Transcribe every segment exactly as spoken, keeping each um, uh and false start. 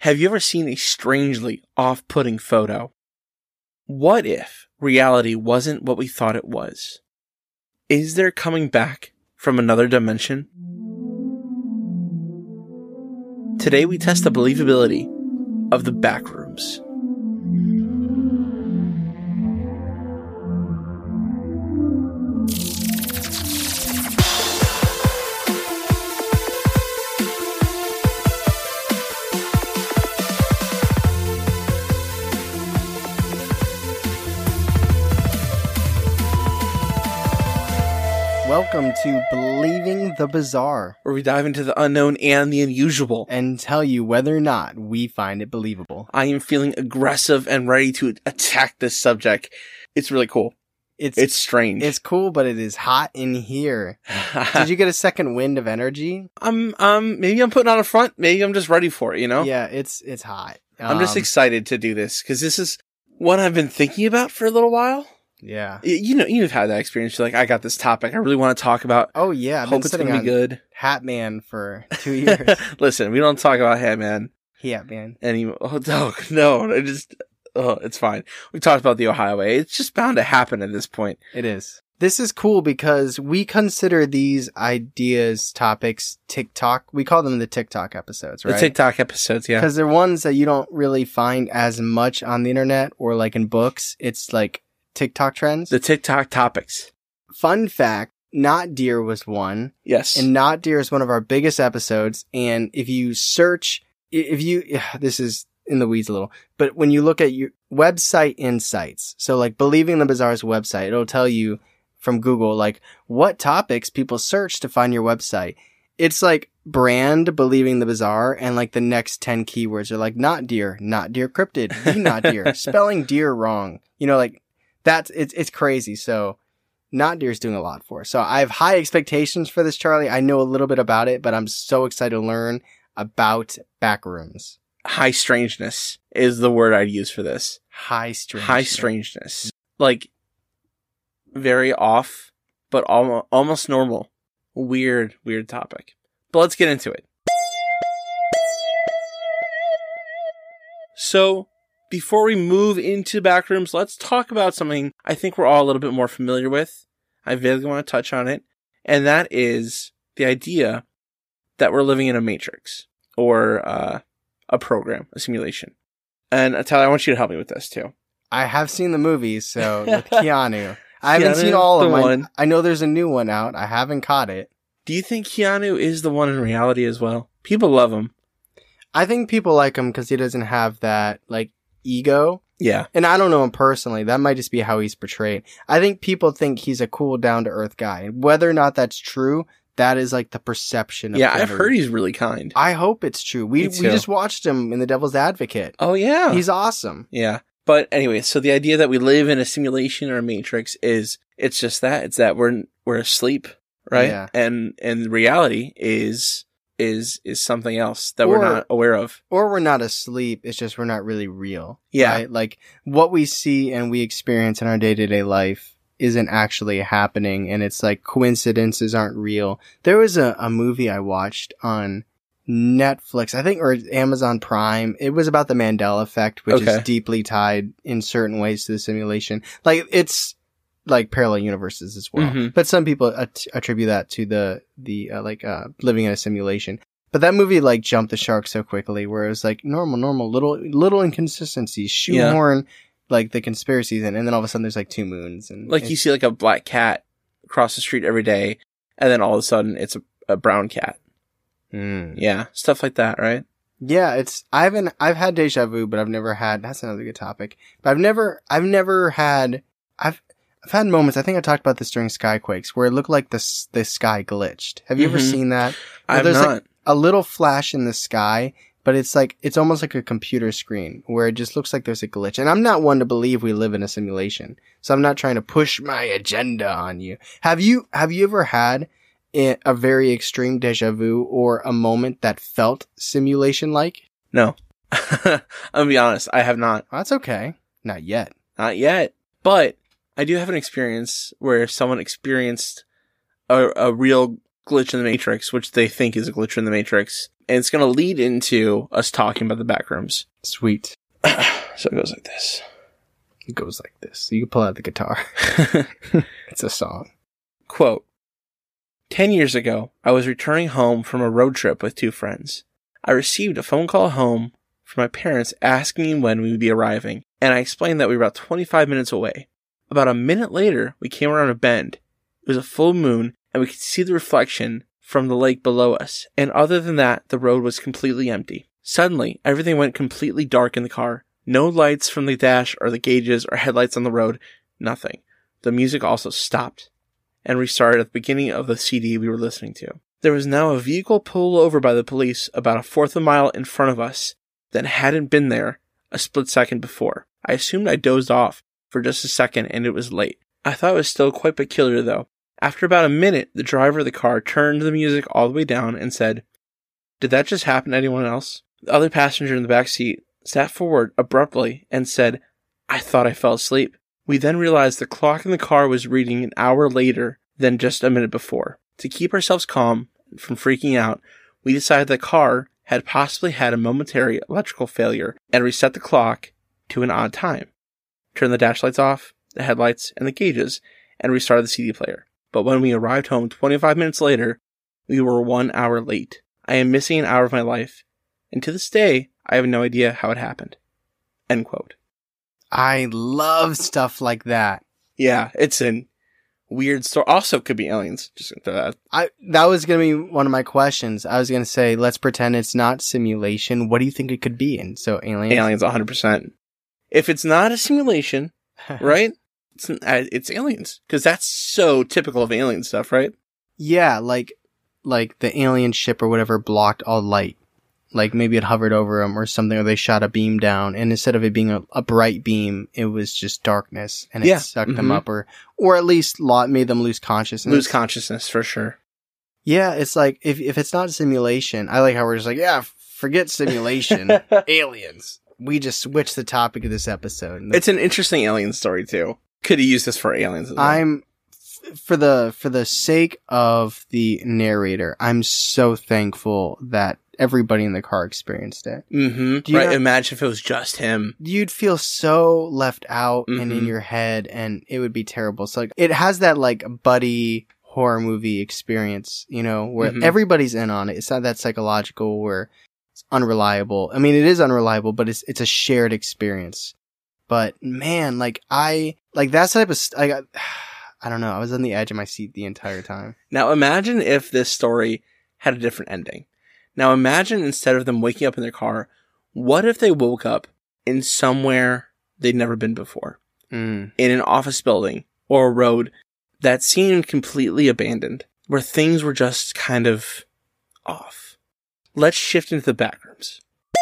Have you ever seen a strangely off-putting photo? What if reality wasn't what we thought it was? Is there coming back from another dimension? Today we test the believability of the Backrooms. Welcome to Believing the Bizarre, where we dive into the unknown and the unusual and tell you whether or not we find it believable. I am feeling aggressive and ready to attack this subject. It's really cool. It's it's strange. It's cool, but it is hot in here. Did you get a second wind of energy? I'm um maybe I'm putting on a front. Maybe I'm just ready for it. You know? Yeah, it's it's hot. I'm just Um, excited to do this because this is what I've been thinking about for a little while. Yeah. Y- You know, you've had that experience. You're like, I got this topic I really want to talk about. Oh yeah, I've Hope been it's sitting gonna on be good. Hatman for two years. Listen, we don't talk about Hatman Hatman. anymore. Oh, no, no, I just, oh, it's fine. We talked about the Ohio way. It's just bound to happen at this point. It is. This is cool because we consider these ideas, topics, TikTok. We call them the TikTok episodes, right? The TikTok episodes, yeah. Because they're ones that you don't really find as much on the internet or like in books. It's like TikTok trends. The TikTok topics. Fun fact, Not Deer was one. Yes. And Not Deer is one of our biggest episodes. And if you search, i- if you, yeah, this is in the weeds a little, but when you look at your website insights, so like Believing the Bizarre's website, it'll tell you from Google, like what topics people search to find your website. It's like brand Believing the Bizarre, and like the next ten keywords are like not deer, not deer cryptid, the not deer, spelling deer wrong. You know, like that's, it's, it's crazy. So Not Deer's doing a lot for us. So I have high expectations for this, Charlie. I know a little bit about it, but I'm so excited to learn about Backrooms. High strangeness is the word I'd use for this. High strangeness. High strangeness. Like, very off, but al- almost normal. Weird, weird topic. But let's get into it. So, before we move into Backrooms, let's talk about something I think we're all a little bit more familiar with. I vaguely want to touch on it. And that is the idea that we're living in a matrix. Or uh, a program, a simulation. And uh, Tyler, I want you to help me with this too. I have seen the movies, so with Keanu. I haven't Keanu seen all is of the them. one. I, I know there's a new one out. I haven't caught it. Do you think Keanu is the one in reality as well? People love him. I think people like him because he doesn't have that, like, ego. Yeah. And I don't know him personally. That might just be how he's portrayed. I think people think he's a cool, down-to-earth guy. Whether or not that's true, that is, like, the perception of Yeah, I've Keanu. heard he's really kind. I hope it's true. We Me we too. just watched him in The Devil's Advocate. Oh, yeah. He's awesome. Yeah. But anyway, so the idea that we live in a simulation or a matrix is, it's just that. It's that we're we're asleep, right? Yeah. And and reality is is is something else that we're Or- not aware of. Or we're not asleep. It's just we're not really real. Yeah. Right? Like, what we see and we experience in our day-to-day life isn't actually happening, and it's like coincidences aren't real. There was a, a movie I watched on Netflix, I think, or Amazon Prime. It was about the Mandela effect, which Okay. is deeply tied in certain ways to the simulation. Like, it's like parallel universes as well. Mhm. But some people att- attribute that to the, the, uh, like, uh, living in a simulation. But that movie, like, jumped the shark so quickly, where it was like normal, normal, little, little inconsistencies, shoehorn, like, the conspiracies in, and then all of a sudden there's like two moons. And Like you see like a black cat cross the street every day, and then all of a sudden it's a, a brown cat. Mm. Yeah. Stuff like that, right? Yeah, it's, I haven't, I've had deja vu, but I've never had, that's another good topic. But I've never, I've never had, I've, I've had moments, I think I talked about this during Skyquakes, where it looked like the, s- the sky glitched. Have you ever Mhm. seen that? Where I've there's not. like a little flash in the sky, but it's like, it's almost like a computer screen where it just looks like there's a glitch. And I'm not one to believe we live in a simulation. So I'm not trying to push my agenda on you. Have you, have you ever had a a very extreme deja vu or a moment that felt simulation-like? No. I'm gonna be honest, I have not. Well, that's okay. Not yet. Not yet. But I do have an experience where someone experienced a, a real glitch in the Matrix, which they think is a glitch in the Matrix. And it's going to lead into us talking about the backrooms. Sweet. So it goes like this. It goes like this. You can pull out the guitar. It's a song. Quote, ten years ago, I was returning home from a road trip with two friends. I received a phone call home from my parents asking when we would be arriving, and I explained that we were about twenty-five minutes away. About a minute later, we came around a bend. It was a full moon, and we could see the reflection from the lake below us, and other than that, the road was completely empty. Suddenly, everything went completely dark in the car. No lights from the dash or the gauges or headlights on the road. Nothing. The music also stopped and restarted at the beginning of the C D we were listening to. There was now a vehicle pulled over by the police about a fourth of a mile in front of us that hadn't been there a split second before. I assumed I dozed off for just a second and it was late. I thought it was still quite peculiar though. After about a minute, the driver of the car turned the music all the way down and said, "Did that just happen to anyone else?" The other passenger in the back seat sat forward abruptly and said, "I thought I fell asleep." We then realized the clock in the car was reading an hour later than just a minute before. To keep ourselves calm from freaking out, we decided the car had possibly had a momentary electrical failure and reset the clock to an odd time. Turned the dash lights off, the headlights, and the gauges, and restarted the C D player. But when we arrived home twenty-five minutes later, we were one hour late. I am missing an hour of my life, and to this day, I have no idea how it happened. End quote. I love stuff like that. Yeah, it's a weird story. Also could be aliens. Just gonna throw that. I that was gonna be one of my questions. I was gonna say, let's pretend it's not simulation. What do you think it could be? And so aliens. Aliens, one hundred percent. If it's not a simulation, right? It's uh, it's aliens, because that's so typical of alien stuff, right? Yeah, like like the alien ship or whatever blocked all light. Like maybe it hovered over them or something, or they shot a beam down, and instead of it being a, a bright beam, it was just darkness, and it yeah. sucked mm-hmm. them up, or or at least lot made them lose consciousness. Lose consciousness for sure. Yeah, it's like if if it's not simulation, I like how we're just like, yeah, forget simulation, aliens. We just switched the topic of this episode. It's an interesting alien story too. Could have used this for aliens as well. I'm f- for the for the sake of the narrator, I'm so thankful that everybody in the car experienced it. Mm-hmm. Right. Not, imagine if it was just him. You'd feel so left out mm-hmm. and in your head, and it would be terrible. So like, it has that like buddy horror movie experience, you know, where mm-hmm. everybody's in on it. It's not that psychological where it's unreliable. I mean, it is unreliable, but it's it's a shared experience. But man, like I like that type of st- I got. I don't know. I was on the edge of my seat the entire time. Now imagine if this story had a different ending. Now imagine instead of them waking up in their car, what if they woke up in somewhere they'd never been before? Mm. In an office building or a road that seemed completely abandoned, where things were just kind of off. Let's shift into the backrooms.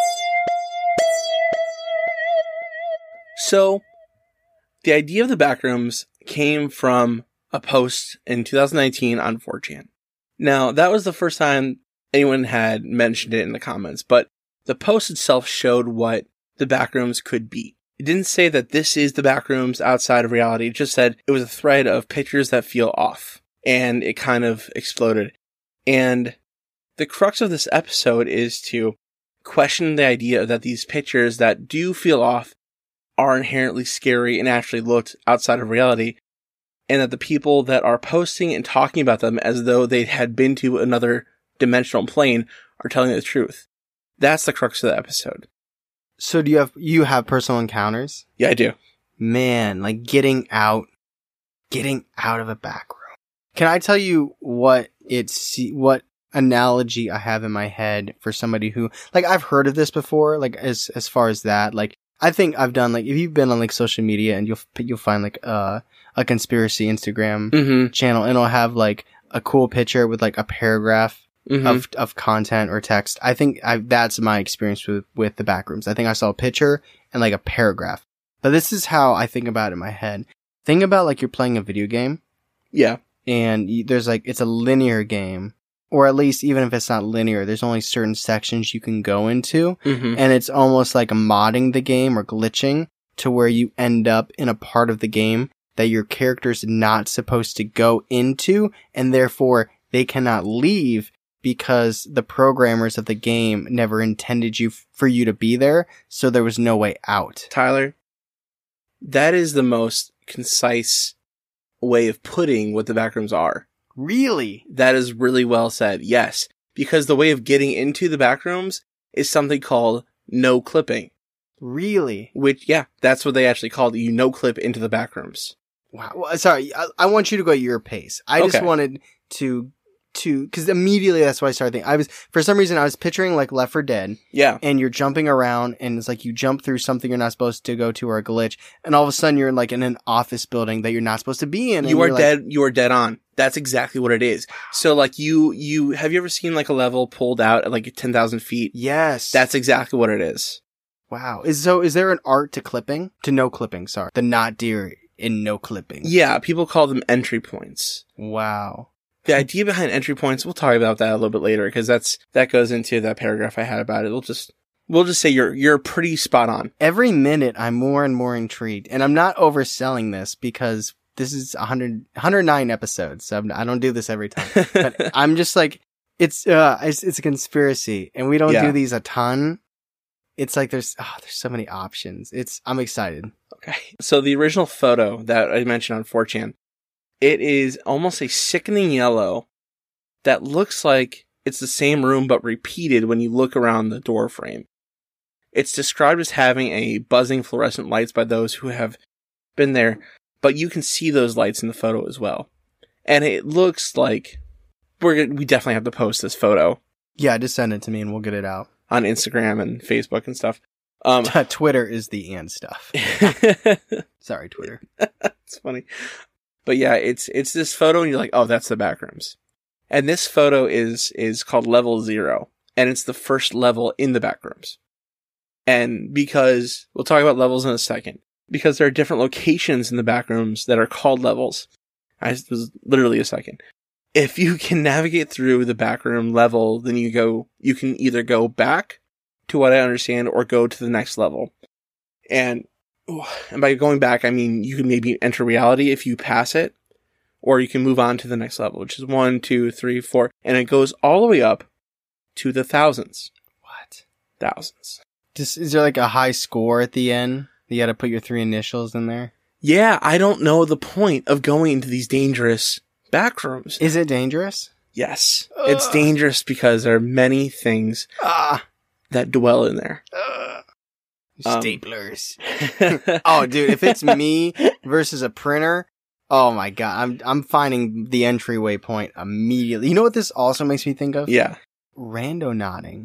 So, the idea of the backrooms came from a post in two thousand nineteen on four chan. Now, that was the first time anyone had mentioned it in the comments, but the post itself showed what the backrooms could be. It didn't say that this is the backrooms outside of reality. It just said it was a thread of pictures that feel off, and it kind of exploded. And the crux of this episode is to question the idea that these pictures that do feel off are inherently scary and actually looked outside of reality, and that the people that are posting and talking about them as though they had been to another dimensional plane are telling the truth. That's the crux of the episode. So do you have you have personal encounters? Yeah, I do. Man, like getting out, getting out of a back room. Can I tell you what it's what analogy I have in my head for somebody who, like, I've heard of this before, like as as far as that, like I think I've done, like, if you've been on like social media and you'll you'll find like uh, a conspiracy Instagram mm-hmm. channel, and it'll have like a cool picture with like a paragraph mm-hmm. of of content or text. I think I, that's my experience with with the backrooms. I think I saw a picture and like a paragraph. But this is how I think about it in my head. Think about like you're playing a video game. Yeah. And you, there's like, it's a linear game. Or at least, even if it's not linear, there's only certain sections you can go into. Mm-hmm. And it's almost like modding the game or glitching to where you end up in a part of the game that your character's not supposed to go into. And therefore, they cannot leave because the programmers of the game never intended you f- for you to be there, so there was no way out. Tyler, that is the most concise way of putting what the backrooms are. Really? That is really well said. Yes, because the way of getting into the backrooms is something called no clipping. Really? Which, yeah, that's what they actually called it. You no clip into the backrooms. Wow. Well, sorry, I, I want you to go at your pace. I just Okay. wanted to, to, because immediately that's what I started thinking. I was, for some reason, I was picturing like Left four Dead, Yeah. and you're jumping around, and it's like you jump through something you're not supposed to go to or a glitch, and all of a sudden you're in like in an office building that you're not supposed to be in. and You are you're like, dead. You are dead on. That's exactly what it is. So, like, you, you, have you ever seen like a level pulled out at like ten thousand feet? Yes. That's exactly what it is. wow. Is so? Is there an art to clipping? To no clipping? Sorry, the not deer in no clipping. Yeah, people call them entry points. Wow. The idea behind entry points, we'll talk about that a little bit later, because that's, that goes into that paragraph I had about it. We'll just, we'll just say you're, you're pretty spot on. Every minute, I'm more and more intrigued, and I'm not overselling this because this is one hundred, one hundred nine episodes. So I'm, I don't do this every time, but I'm just like, it's, uh, it's, it's a conspiracy, and we don't Yeah. do these a ton. It's like there's, oh, there's so many options. It's, I'm excited. Okay. So the original photo that I mentioned on four chan, it is almost a sickening yellow that looks like it's the same room but repeated when you look around the door frame. It's described as having a buzzing fluorescent lights by those who have been there, but you can see those lights in the photo as well. And it looks like we're gonna, we definitely have to post this photo Yeah, just send it to me and we'll get it out. on Instagram and Facebook and stuff. Um, Twitter is the and stuff. Sorry, Twitter. It's funny. But yeah, it's it's this photo and you're like, oh, that's the backrooms. And this photo is is called level zero. And it's the first level in the backrooms. And because, we'll talk about levels in a second, because there are different locations in the backrooms that are called levels. I this was literally a second. If you can navigate through the backroom level, then you go, you can either go back to what I understand or go to the next level. And And by going back, I mean you can maybe enter reality if you pass it, or you can move on to the next level, which is one, two, three, four, and it goes all the way up to the thousands. What? Thousands. Just, is there like a high score at the end? You gotta put your three initials in there? Yeah, I don't know the point of going into these dangerous backrooms. Is it dangerous? Yes. Ugh. It's dangerous because there are many things Ah. that dwell in there. Uh, Um, staplers. Oh, dude, if it's me versus a printer, oh my god, I'm I'm finding the entryway point immediately. You know what this also makes me think of? Yeah. Randonauting.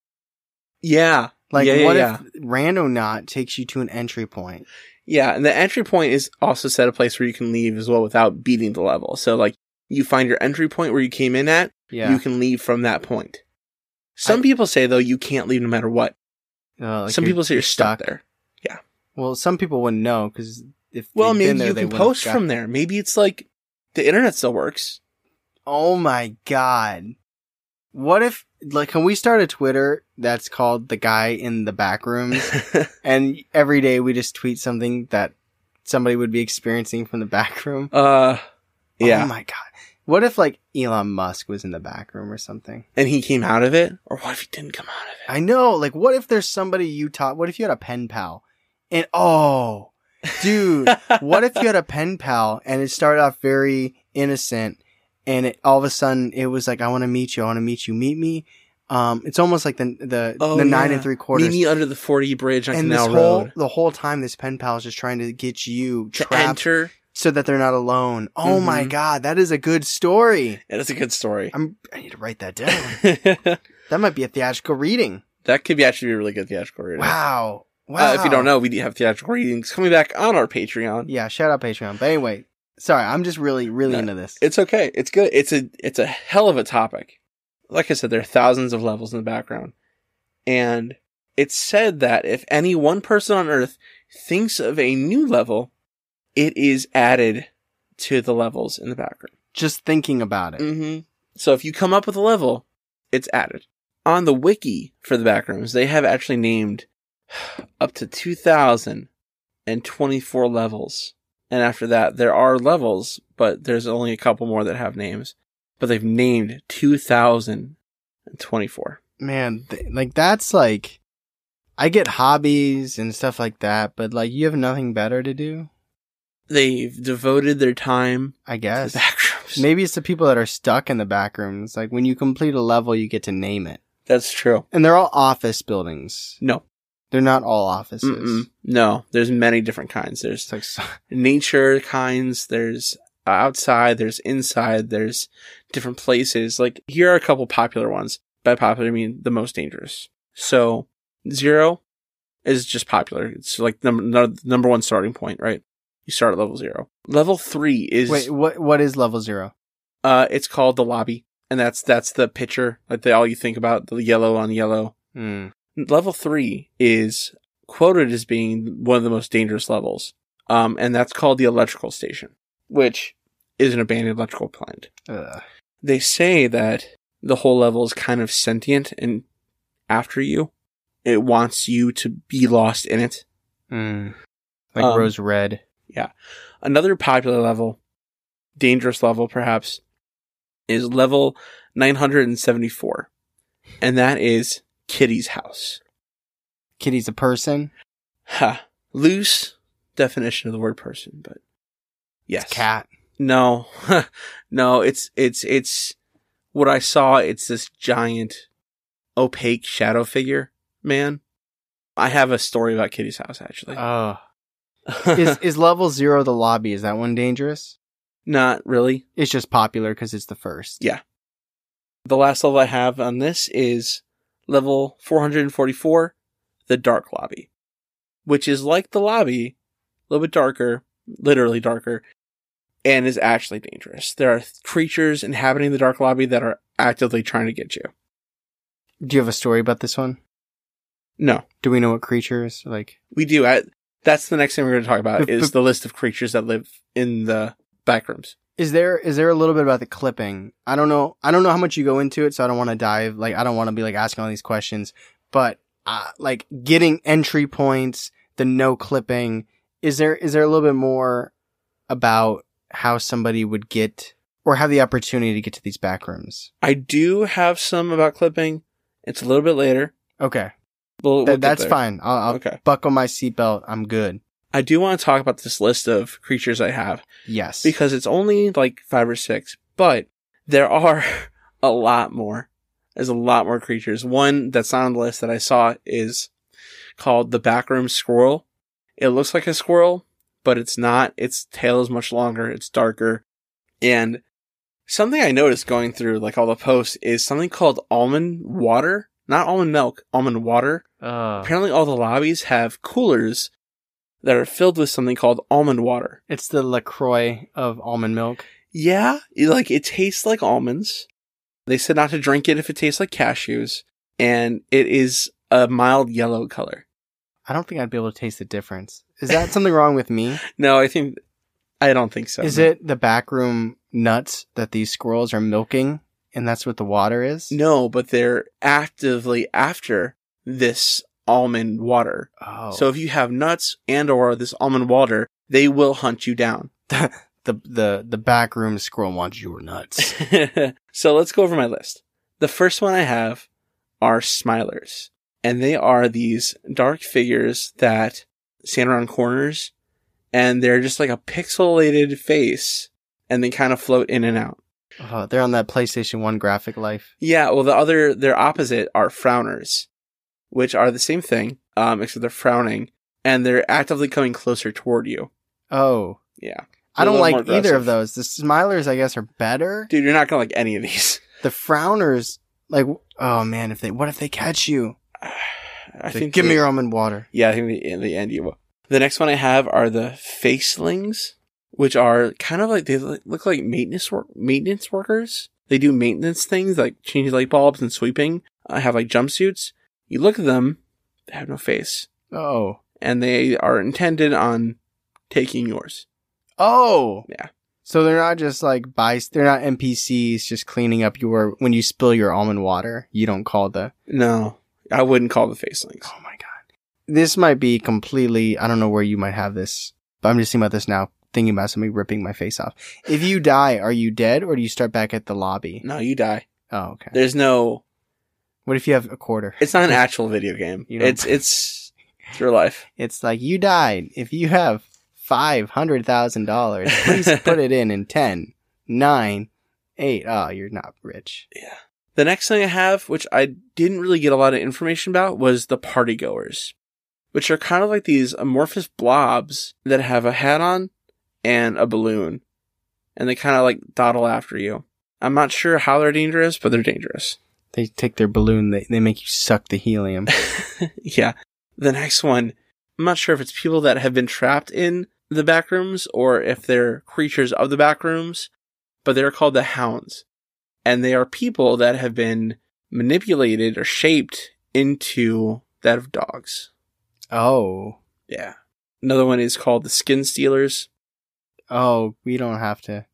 Yeah. Like, yeah, yeah, what yeah. if Randonaut takes you to an entry point? Yeah, and the entry point is also set a place where you can leave as well without beating the level. So, like, you find your entry point where you came in at, Yeah. you can leave from that point. Some I- people say, though, you can't leave no matter what. Uh, like Some you're- people say you're stuck, there. Well, some people wouldn't know because if Well, they'd maybe been there, you they can wouldn't have post got- from there. Maybe it's like the internet still works. Oh my god! What if, like, can we start a Twitter that's called "The Guy in the Back Rooms," and every day we just tweet something that somebody would be experiencing from the back room? uh, yeah. Oh my god! What if like Elon Musk was in the back room or something? And he came out of it? Or what if he didn't come out of it? I know. Like, what if there's somebody you taught? What if you had a pen pal? And oh, dude, what if you had a pen pal and it started off very innocent, and it all of a sudden it was like, I want to meet you, I want to meet you, meet me. Um, it's almost like the the, Oh, the nine yeah. and three quarters. Meet me under the forty bridge on and this Canal whole Road. the whole time, this pen pal is just trying to get you To trapped enter. so that they're not alone. Oh my Mhm. god, that is a good story. It is a good story. I'm I need to write that down. That might be a theatrical reading. That could be actually be a really good theatrical reading. Wow. Wow. Uh, if you don't know, we have theatrical readings coming back on our Patreon. Yeah, shout out Patreon. But anyway, sorry, I'm just really, really No, into this. It's okay. It's good. It's a it's a hell of a topic. Like I said, there are thousands of levels in the background. And it's said that if any one person on Earth thinks of a new level, it is added to the levels in the background. Just thinking about it. Mm-hmm. So if you come up with a level, it's added. On the wiki for the backrooms, they have actually named up to two thousand twenty-four levels. And after that, there are levels, but there's only a couple more that have names. but they've named two thousand twenty-four. Man, th- like that's like, I get hobbies and stuff like that, but like you have nothing better to do. They've devoted their time I to guess. the backrooms. Maybe it's the people that are stuck in the back rooms. Like when you complete a level, you get to name it. That's true. And they're all office buildings. No. They're not all offices. Mm-mm. No, there's many different kinds. There's It's like, so- nature kinds, there's outside, there's inside, there's different places. Like, here are a couple popular ones. By popular, I mean the most dangerous. So, zero is just popular. It's like number number one starting point, right? You start at level zero. Level three is wait, what? What is level zero? uh, it's called the lobby, and that's that's the picture, like the all you think about, the yellow on yellow. Hmm. Level three is quoted as being one of the most dangerous levels, um, and that's called the electrical station, which is an abandoned electrical plant. Ugh. They say that the whole level is kind of sentient and after you. It wants you to be lost in it. Hmm. Like Um, rose red. Yeah. Another popular level, dangerous level perhaps, is level nine hundred seventy-four. And that is Kitty's house. Kitty's a person. Ha. Loose definition of the word person, but yes. It's a cat. No. No, it's, it's, it's, what I saw, it's this giant, opaque shadow figure, man. I have a story about Kitty's house, actually. Oh. is is level zero the lobby? Is that one dangerous? Not really. It's just popular because it's the first. Yeah. The last level I have on this is level four hundred forty-four, the dark lobby, which is like the lobby, a little bit darker, literally darker, and is actually dangerous. There are creatures inhabiting the dark lobby that are actively trying to get you. Do you have a story about this one? No, Do we know what creatures like? we do. I, that's the next thing we're going to talk about But- is but- the list of creatures that live in the backrooms. Is there is there a little bit about the clipping? I don't know. I don't know how much you go into it, so I don't want to dive. Like I don't want to be like asking all these questions. But uh, like getting entry points, the no clipping. Is there is there a little bit more about how somebody would get or have the opportunity to get to these back rooms? I do have some about clipping. It's a little bit later. Okay, We'll, we'll Th- get that's there. fine. I'll, I'll Okay. buckle my seatbelt. I'm good. I do want to talk about this list of creatures I have Yes. because it's only like five or six, but there are a lot more. There's a lot more creatures. One that's not on the list that I saw is called the backroom squirrel. It looks like a squirrel, but it's not. Its tail is much longer. It's darker. And something I noticed going through like all the posts is something called almond water, not almond milk, almond water. Uh, Apparently all the lobbies have coolers that are filled with something called almond water. it's the LaCroix of almond milk. Yeah, it, like it tastes like almonds. They said not to drink it if it tastes like cashews, and it is a mild yellow color. I don't think I'd be able to taste the difference. Is that something wrong with me? No, I think I don't think so. Is no. it the backroom nuts that these squirrels are milking, and that's what the water is? No, but they're actively after this almond water. Oh, So if you have nuts and or this almond water, they will hunt you down. the the the backroom squirrel wants your nuts. So let's go over my list. The first one I have are Smilers. And they are these dark figures that stand around corners. And they're just like a pixelated face. And they kind of float in and out. Oh, they're on that PlayStation one graphic life. Yeah, well, the other, their opposite are Frowners. Which are the same thing, um, except they're frowning. And they're actively coming closer toward you. Oh, Yeah. I don't a little like more either of aggressive. those. The Smilers, I guess, are better. Dude, you're not gonna like any of these. The Frowners, like, oh man, if they what if they catch you? I Like, think give the- me your almond water. Yeah, I think the, in the end you will. The next one I have are the facelings, which are kind of like, they look look like maintenance work, maintenance workers. They do maintenance things like changing light bulbs and sweeping. I have like jumpsuits. You look at them, they have no face. Oh, And they are intended on taking yours. oh, Yeah. So they're not just like by they're not N P Cs just cleaning up your when you spill your almond water. You don't call the. No, I wouldn't call the facelings. Oh my god, this might be completely. I don't know where you might have this, but I'm just thinking about this now. thinking about somebody ripping my face off. If you die, are you dead or do you start back at the lobby? No, you die. Oh, okay. There's no... What if you have a quarter? It's not an actual video game. You know, it's, it's, it's real life. It's like, you died. If you have five hundred thousand dollars, please put it in in ten, nine, eight. Oh, you're not rich. Yeah. The next thing I have, which I didn't really get a lot of information about, was the partygoers, which are kind of like these amorphous blobs that have a hat on and a balloon, and they kind of like dawdle after you. I'm not sure how they're dangerous, but they're dangerous. They take their balloon, they, they make you suck the helium. Yeah. The next one, I'm not sure if it's people that have been trapped in the backrooms or if they're creatures of the backrooms, but they're called the hounds. And they are people that have been manipulated or shaped into that of dogs. Oh. Yeah. Another one is called the skin stealers. Oh, we don't have to.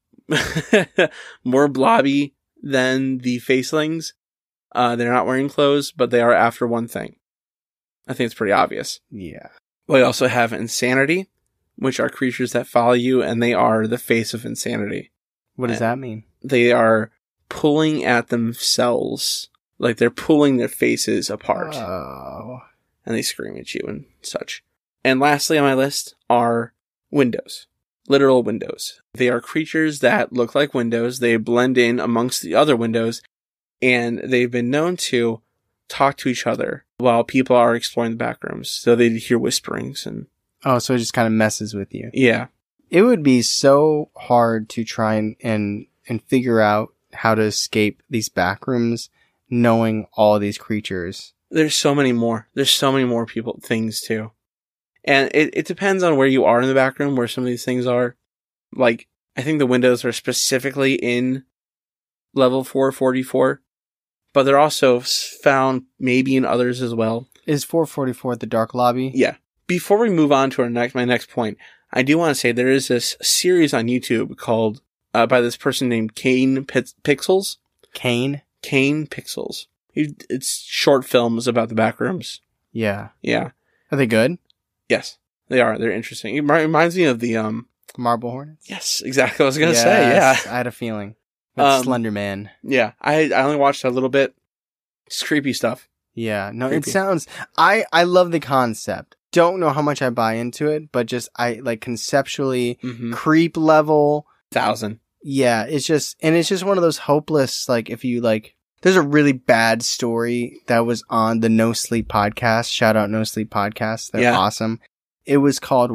More blobby than the facelings. Uh, they're not wearing clothes, but they are after one thing. I think it's pretty obvious. Yeah. We also have insanity, which are creatures that follow you, and they are the face of insanity. What does and that mean? They are pulling at themselves. Like they're pulling their faces apart. Oh. And they scream at you and such. And lastly on my list are windows. Literal windows. They are creatures that look like windows. They blend in amongst the other windows. And they've been known to talk to each other while people are exploring the back rooms. So they hear whisperings and... Oh, so it just kind of messes with you. Yeah. It would be so hard to try and, and, and figure out how to escape these back rooms knowing all these creatures. There's so many more. There's so many more people, things too. And it, it depends on where you are in the back room, where some of these things are. Like, I think the windows are specifically in level four forty-four, but they're also found maybe in others as well. Is four forty-four the dark lobby? Yeah. Before we move on to our next, my next point, I do want to say there is this series on YouTube called, uh, by this person named Kane P- Pixels. Kane? Kane Pixels. He, it's short films about the back rooms. Yeah. Yeah. Are they good? Yes, they are. They're interesting. It reminds me of the, um... Marble Hornets? Yes, exactly. I was going to yes, say, yeah. I had a feeling. With Um, Slender Man. Yeah, I I only watched a little bit. It's creepy stuff. Yeah, no, Creepy. it sounds, I, I love the concept. Don't know how much I buy into it, but just, I, like, conceptually, Mm-hmm. creep level. Thousand. Yeah, it's just, and it's just one of those hopeless, like, if you, like, there's a really bad story that was on the No Sleep podcast. Shout out No Sleep podcast. They're Yeah. awesome. It was called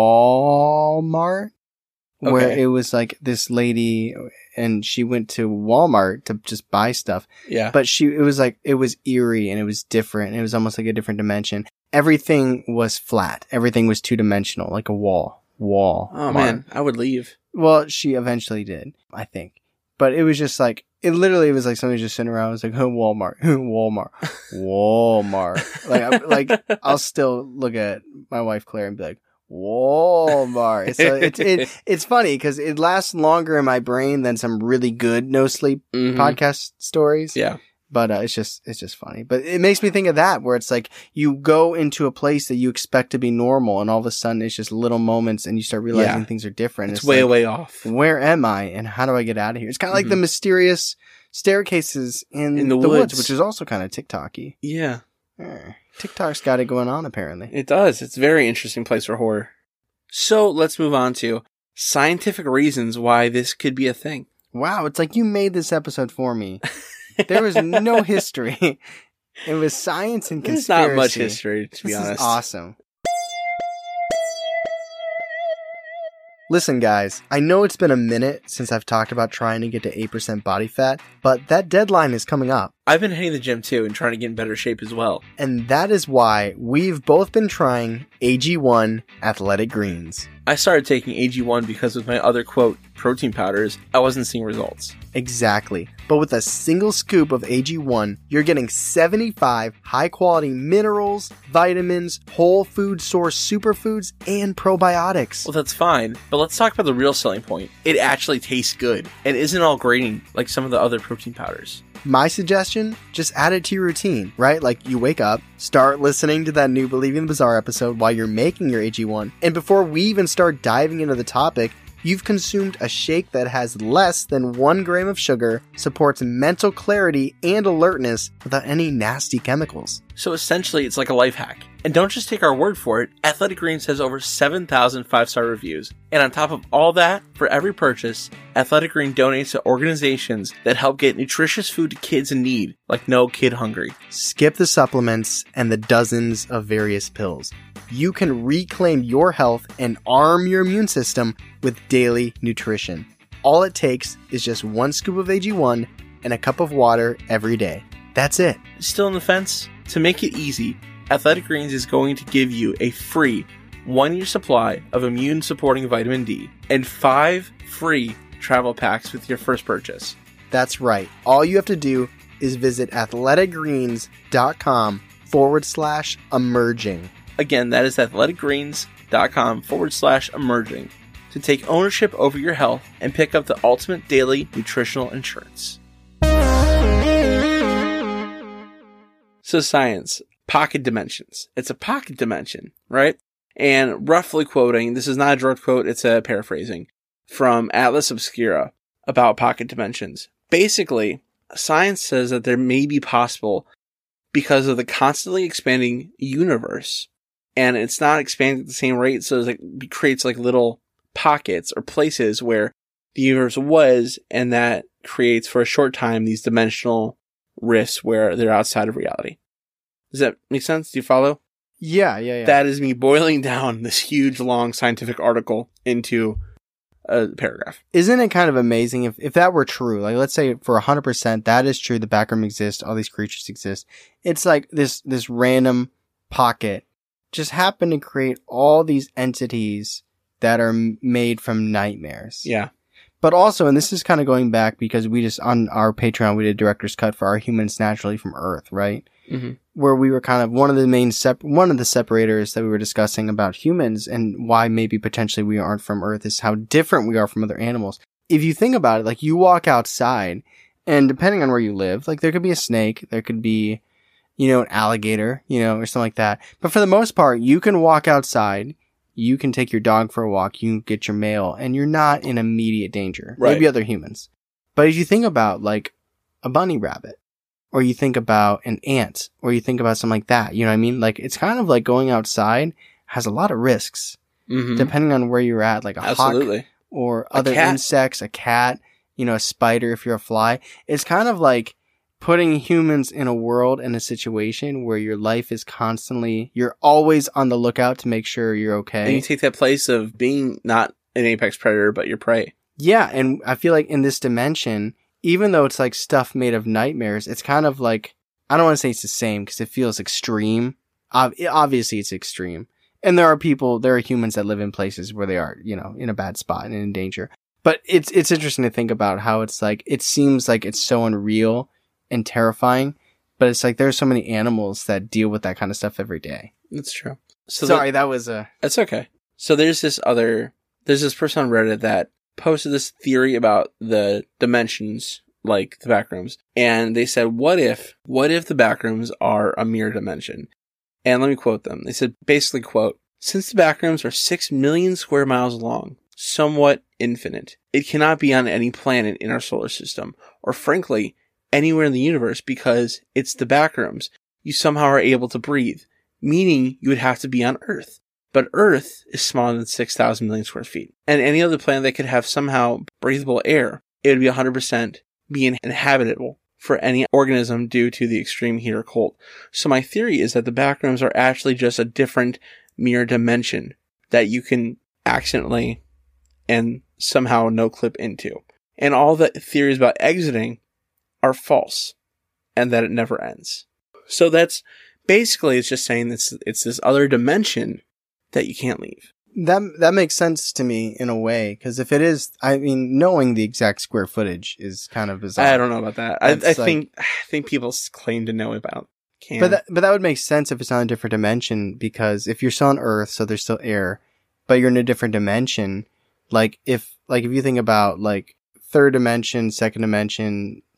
Walmart, where Okay. it was like this lady and she went to Walmart to just buy stuff. Yeah. But she, it was like, it was eerie and it was different. It was almost like a different dimension. Everything was flat. Everything was two dimensional, like a wall. Wall. Oh, Mart. man. I would leave. Well, she eventually did, I think. But it was just like, it literally was like somebody just sitting around. It was like, oh, Walmart, Walmart, Walmart. Like, I, like I'll still look at my wife Claire and be like, Walmart. So it's it, it's funny because it lasts longer in my brain than some really good No Sleep Mhm. podcast stories. Yeah. But uh, it's just it's just funny. But it makes me think of that where it's like you go into a place that you expect to be normal, and all of a sudden it's just little moments, and you start realizing Yeah. things are different. It's, It's way, like, way off. where am I, and how do I get out of here? It's kind of like the mysterious staircases in, In the the, woods. woods. which is also kind of TikTok-y. Yeah. Eh, TikTok's got it going on, apparently. It does. It's a very interesting place for horror. So let's move on to scientific reasons why this could be a thing. Wow, it's like you made this episode for me. There was no history. It was science and There's conspiracy. not much history, to be This honest. is awesome. Listen, guys, I know it's been a minute since I've talked about trying to get to eight percent body fat, but that deadline is coming up. I've been hitting the gym too and trying to get in better shape as well. And that is why we've both been trying A G one Athletic Greens. I started taking A G one because with my other, quote, protein powders, I wasn't seeing results. Exactly. But with a single scoop of A G one, you're getting seventy-five high-quality minerals, vitamins, whole food source superfoods, and probiotics. Well, that's fine, but let's talk about the real selling point. It actually tastes good and isn't all grating like some of the other protein powders. My suggestion, just add it to your routine, right? Like you wake up, start listening to that new Believing the Bizarre episode while you're making your A G one. And before we even start diving into the topic, you've consumed a shake that has less than one gram of sugar, supports mental clarity and alertness without any nasty chemicals. So essentially, it's like a life hack. And don't just take our word for it, Athletic Greens has over seven thousand five-star reviews. And on top of all that, for every purchase, Athletic Green donates to organizations that help get nutritious food to kids in need, like No Kid Hungry. Skip the supplements and the dozens of various pills. You can reclaim your health and arm your immune system with daily nutrition. All it takes is just one scoop of A G one and a cup of water every day. That's it. Still on the fence? To make it easy, Athletic Greens is going to give you a free one-year supply of immune-supporting vitamin D and five free travel packs with your first purchase. That's right. All you have to do is visit athleticgreens.com forward slash emerging. Again, that is athleticgreens.com forward slash emerging to take ownership over your health and pick up the ultimate daily nutritional insurance. So science, pocket dimensions. It's a pocket dimension, right? And roughly quoting, this is not a direct quote, it's a paraphrasing from Atlas Obscura about pocket dimensions. Basically, science says that there may be possible because of the constantly expanding universe. And it's not expanding at the same rate, so it creates like little pockets or places where the universe was, and that creates for a short time these dimensional rifts where they're outside of reality. Does that make sense? Do you follow? Yeah, yeah, yeah. That is me boiling down this huge, long scientific article into a paragraph. Isn't it kind of amazing if, if that were true? Like, let's say for one hundred percent that is true, the backroom exists, all these creatures exist. It's like this, this random pocket just happened to create all these entities that are made from nightmares. Yeah. But also, and this is kind of going back because we just, on our Patreon, we did a director's cut for Our Humans Naturally from Earth, right? Mm-hmm. Where we were kind of one of the main sep- one of the separators that we were discussing about humans and why maybe potentially we aren't from Earth is how different we are from other animals. If you think about it, like you walk outside and depending on where you live, like there could be a snake, there could be, you know, an alligator, you know, or something like that. But for the most part, you can walk outside, you can take your dog for a walk, you can get your mail, and you're not in immediate danger. Right. Maybe other humans. But if you think about like a bunny rabbit, or you think about an ant, or you think about something like that, you know what I mean? Like, it's kind of like going outside has a lot of risks, mm-hmm. depending on where you're at, like a Absolutely. hawk, or A other cat. insects, a cat, you know, a spider if you're a fly. It's kind of like putting humans in a world and a situation where your life is constantly, you're always on the lookout to make sure you're okay. And you take that place of being not an apex predator, but your prey. Yeah, and I feel like in this dimension, even though it's like stuff made of nightmares, it's kind of like, I don't want to say it's the same because it feels extreme. Ob- obviously it's extreme. And there are people, there are humans that live in places where they are, you know, in a bad spot and in danger. But it's, it's interesting to think about how it's like, it seems like it's so unreal and terrifying, but it's like there's so many animals that deal with that kind of stuff every day. That's true. So Sorry, that was a... That's okay. So there's this other, there's this person on Reddit that posted this theory about the dimensions, like the backrooms. And they said, what if, what if the backrooms are a mirror dimension? And let me quote them. They said, basically, quote, since the backrooms are six million square miles long, somewhat infinite, it cannot be on any planet in our solar system, or frankly, anywhere in the universe because it's the backrooms. You somehow are able to breathe, meaning you would have to be on Earth. But Earth is smaller than six thousand million square feet. And any other planet that could have somehow breathable air, it would be one hundred percent be inhabitable for any organism due to the extreme heat or cold. So my theory is that the backrooms are actually just a different mirror dimension that you can accidentally and somehow no clip into. And all the theories about exiting are false and that it never ends. So that's basically, it's just saying this, it's this other dimension that you can't leave. That that makes sense to me in a way, because if it is, I mean, knowing the exact square footage is kind of bizarre. I don't know about that. I, I That's think I think people claim to know about can. But that, but that would make sense if it's on a different dimension, because if you're still on Earth, so there's still air, but you're in a different dimension. Like if like if you think about like third dimension, second dimension,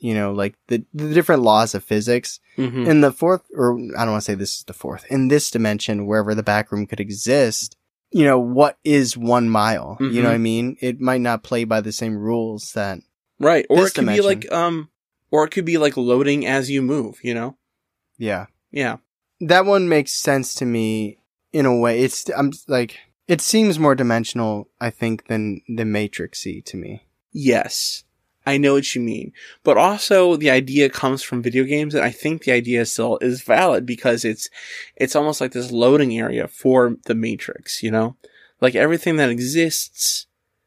you know, like the, the different laws of physics. Mm-hmm. In the fourth, or I don't want to say this is the fourth, in this dimension, wherever the back room could exist, you know, what is one mile? Mm-hmm. You know what I mean? It might not play by the same rules that. Right. Or it could dimension. be like, um, or it could be like loading as you move, you know? Yeah. Yeah. That one makes sense to me in a way. It's, I'm like, it seems more dimensional, I think, than the Matrix-y to me. Yes. I know what you mean. But also the idea comes from video games, and I think the idea still is valid because it's, it's almost like this loading area for the Matrix, you know? Like everything that exists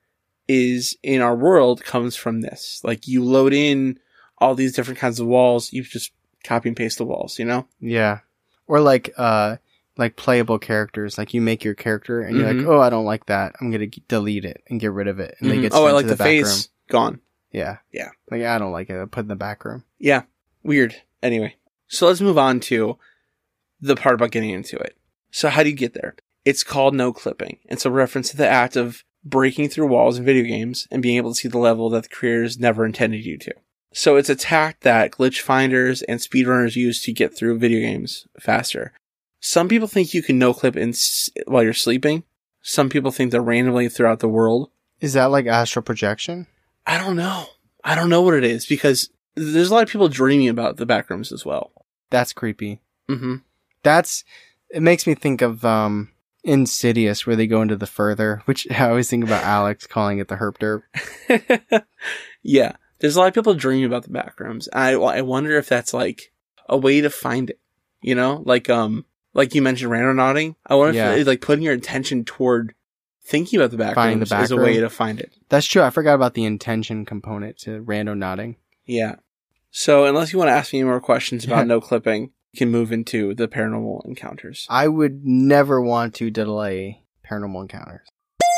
is in our world comes from this. Like you load in all these different kinds of walls, you just copy and paste the walls, you know? Yeah. Or like, uh, like playable characters. Like you make your character and you're Mhm. like, oh, I don't like that. I'm going to delete it and get rid of it. And they Mhm. get Oh, sent I like to the, the, back face. room. Gone. Yeah. Yeah. Like, I don't like it. I put it in the back room. Yeah. Weird. Anyway. So let's move on to the part about getting into it. So how do you get there? It's called no clipping. It's a reference to the act of breaking through walls in video games and being able to see the level that the creators never intended you to. So it's a tact that glitch finders and speedrunners use to get through video games faster. Some people think you can no clip in s- while you're sleeping. Some people think they're randomly throughout the world. Is that like astral projection? I don't know. I don't know what it is because there's a lot of people dreaming about the backrooms as well. That's creepy. Mm-hmm. That's, it makes me think of, um, Insidious, where they go into the further, which I always think about Alex calling it the herp derp. Yeah. There's a lot of people dreaming about the backrooms. I, I wonder if that's like a way to find it, you know, like, um, like you mentioned randonauting. I wonder Yeah. if it's like putting your attention toward thinking about the Finding the backrooms back is a way room. to find it. That's true. I forgot about the intention component to rando nodding. Yeah. So unless you want to ask me more questions about no clipping, you can move into the paranormal encounters. I would never want to delay paranormal encounters.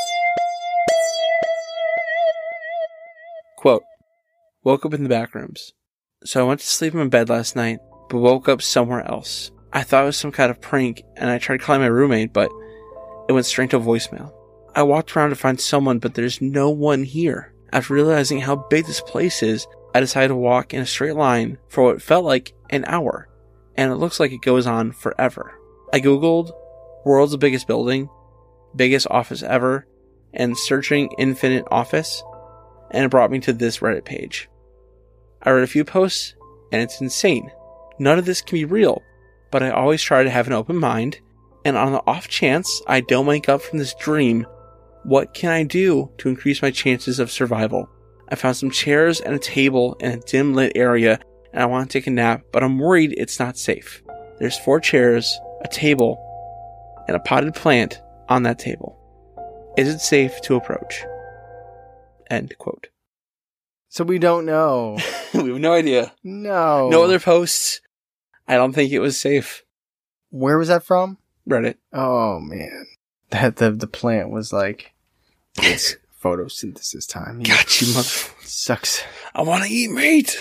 Quote, woke up in the backrooms. So I went to sleep in my bed last night, but woke up somewhere else. I thought it was some kind of prank, and I tried calling my roommate, but it went straight to voicemail. I walked around to find someone, but there's no one here. After realizing how big this place is, I decided to walk in a straight line for what felt like an hour, and it looks like it goes on forever. I googled world's biggest building, biggest office ever, and searching infinite office, and it brought me to this Reddit page. I read a few posts, and it's insane. None of this can be real, but I always try to have an open mind, and on the off chance I don't wake up from this dream, what can I do to increase my chances of survival? I found some chairs and a table in a dim lit area, and I want to take a nap, but I'm worried it's not safe. There's four chairs, a table, and a potted plant on that table. Is it safe to approach? End quote. So we don't know. We have no idea. No. No other posts. I don't think it was safe. Where was that from? Reddit. Oh, man. That the, the plant was like, it's photosynthesis time. Got you, mother. Sucks. I want to eat meat.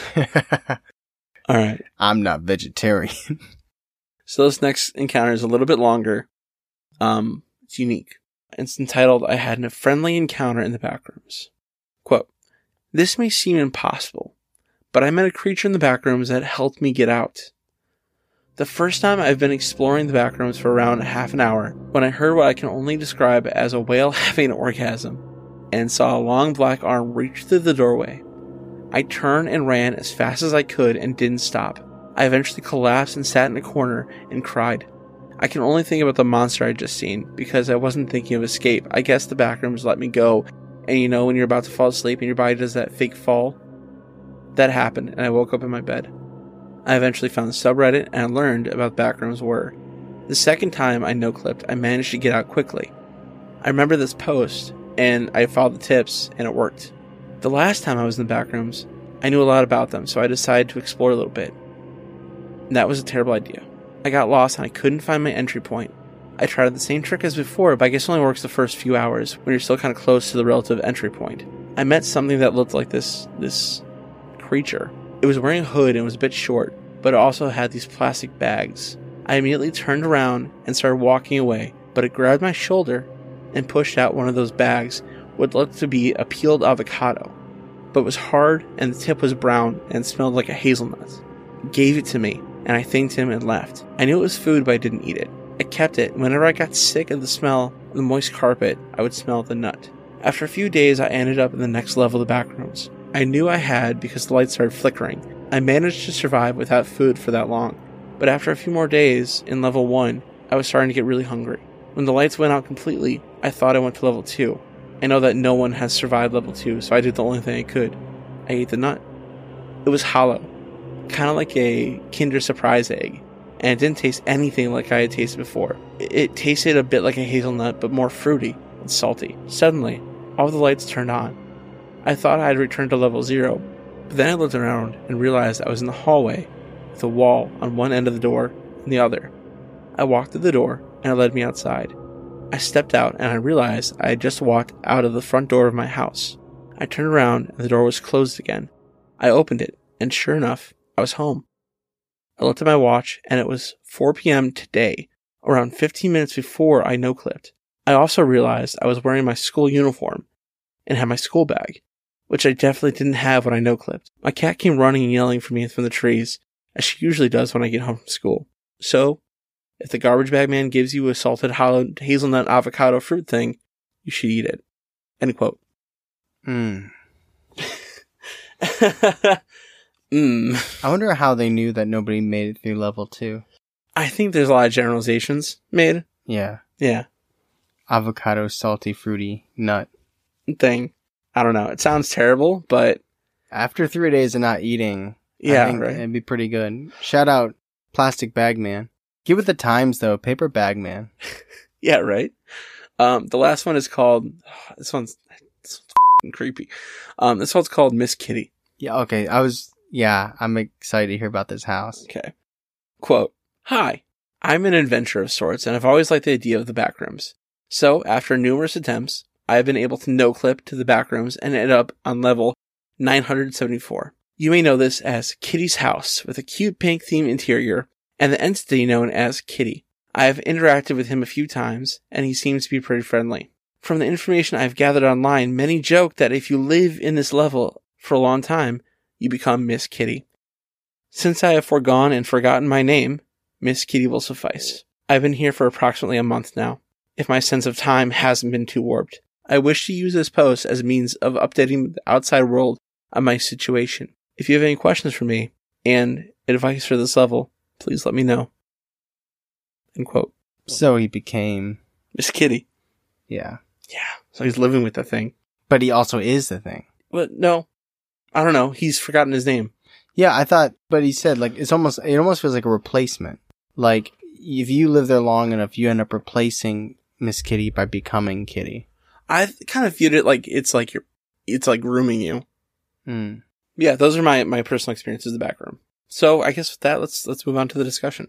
All right. I'm not vegetarian. So this next encounter is a little bit longer. Um, it's unique. It's entitled, I had a friendly encounter in the backrooms. Quote, this may seem impossible, but I met a creature in the backrooms that helped me get out. The first time I've been exploring the backrooms for around half an hour when I heard what I can only describe as a whale having an orgasm and saw a long black arm reach through the doorway. I turned and ran as fast as I could and didn't stop. I eventually collapsed and sat in a corner and cried. I can only think about the monster I'd just seen because I wasn't thinking of escape. I guess the backrooms let me go, and you know when you're about to fall asleep and your body does that fake fall? That happened, and I woke up in my bed. I eventually found the subreddit, and I learned about backrooms were. The second time I no-clipped, I managed to get out quickly. I remember this post, and I followed the tips, and it worked. The last time I was in the backrooms, I knew a lot about them, so I decided to explore a little bit. And that was a terrible idea. I got lost and I couldn't find my entry point. I tried the same trick as before, but I guess it only works the first few hours when you're still kind of close to the relative entry point. I met something that looked like this, this creature. It was wearing a hood and was a bit short, but it also had these plastic bags. I immediately turned around and started walking away, but it grabbed my shoulder and pushed out one of those bags, what looked to be a peeled avocado. but it was hard and the tip was brown and smelled like a hazelnut. He gave it to me, and I thanked him and left. I knew it was food, but I didn't eat it. I kept it. Whenever I got sick of the smell of the moist carpet, I would smell the nut. After a few days, I ended up in the next level of the back rooms. I knew I had because the lights started flickering. I managed to survive without food for that long, but after a few more days in level one, I was starting to get really hungry. When the lights went out completely, I thought I went to level two. I know that no one has survived level two, so I did the only thing I could. I ate the nut. It was hollow, kind of like a Kinder Surprise egg, and it didn't taste anything like I had tasted before. It, it tasted a bit like a hazelnut, but more fruity and salty. Suddenly, all the lights turned on. I thought I had returned to level zero, but then I looked around and realized I was in the hallway with a wall on one end of the door and the other. I walked to the door and it led me outside. I stepped out and I realized I had just walked out of the front door of my house. I turned around and the door was closed again. I opened it and sure enough, I was home. I looked at my watch and it was four p.m. today, around fifteen minutes before I no-clipped. I also realized I was wearing my school uniform and had my school bag, which I definitely didn't have when I no-clipped. My cat came running and yelling for me from the trees, as she usually does when I get home from school. So, if the garbage bag man gives you a salted hollow hazelnut avocado fruit thing, you should eat it. End quote. Mm. mm. I wonder how they knew that nobody made it through level two. I think there's a lot of generalizations made. Yeah. Yeah. Avocado, salty, fruity, nut. Thing. I don't know. It sounds terrible, but... After three days of not eating, yeah, I think right. it'd be pretty good. Shout out Plastic Bag Man. Get with the times, though. Paper Bag Man. Yeah, right? Um, the last one is called... Oh, this one's, this one's f***ing creepy. Um, this one's called Miss Kitty. Yeah, okay. I was... Yeah, I'm excited to hear about this house. Okay. Quote, "Hi, I'm an adventurer of sorts, and I've always liked the idea of the backrooms. So, after numerous attempts, I have been able to no-clip to the backrooms and end up on level nine hundred seventy-four. You may know this as Kitty's house, with a cute pink theme interior, and the entity known as Kitty. I have interacted with him a few times, and he seems to be pretty friendly. From the information I've gathered online, many joke that if you live in this level for a long time, you become Miss Kitty. Since I have foregone and forgotten my name, Miss Kitty will suffice. I've been here for approximately a month now, if my sense of time hasn't been too warped. I wish to use this post as a means of updating the outside world on my situation. If you have any questions for me and advice for this level, please let me know." End quote. So he became... Miss Kitty. Yeah. Yeah. So he's living with the thing. But he also is the thing. But no. I don't know. He's forgotten his name. Yeah, I thought... But he said, like, it's almost... It almost feels like a replacement. Like, if you live there long enough, you end up replacing Miss Kitty by becoming Kitty. I kind of viewed it like it's like you're, it's like grooming you. Mm. Yeah, those are my, my personal experiences in the back room. So I guess with that, let's let's move on to the discussion.